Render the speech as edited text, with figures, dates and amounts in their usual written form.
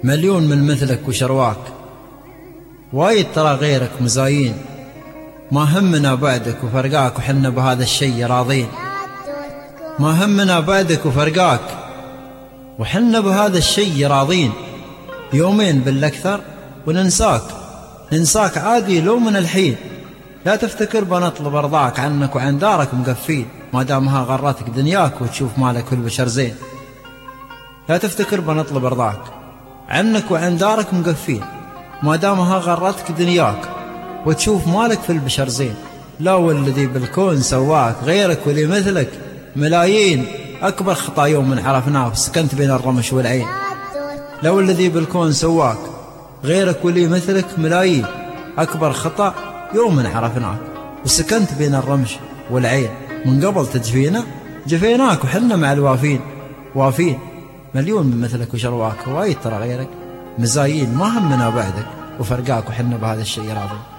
مليون من مثلك وشرواك، وايد ترى غيرك مزايين، ما همنا بعدك وفرقاك وحنا بهذا الشي راضين. ما همنا بعدك وفرقاك وحنا بهذا الشي راضين، يومين بالأكثر وننساك، ننساك عادي لو من الحين. لا تفتكر بنطلب رضاك، عنك وعن دارك مقفين، ما دامها غرتك دنياك وتشوف مالك في البشر زين. لا تفتكر بنطلب رضاك، عنك وعن دارك مقفين، ما دامها غرتك دنياك وتشوف مالك في البشر زين. لا والذي بالكون سواك، غيرك ولي مثلك ملايين، أكبر خطأ يوم من عرفناه سكنت بين الرمش والعين. لا والذي بالكون سواك، غيرك ولي مثلك ملايين، أكبر خطأ يوم من عرفناك وسكنت بين الرمش والعين. من قبل تجفينا جفيناك وحنا مع الوافين وافين، مليون من مثلك وشرواك، وايد ترى غيرك مزايين، ما همنا بعدك وفرقاك وحنا بهذا الشيء راضين.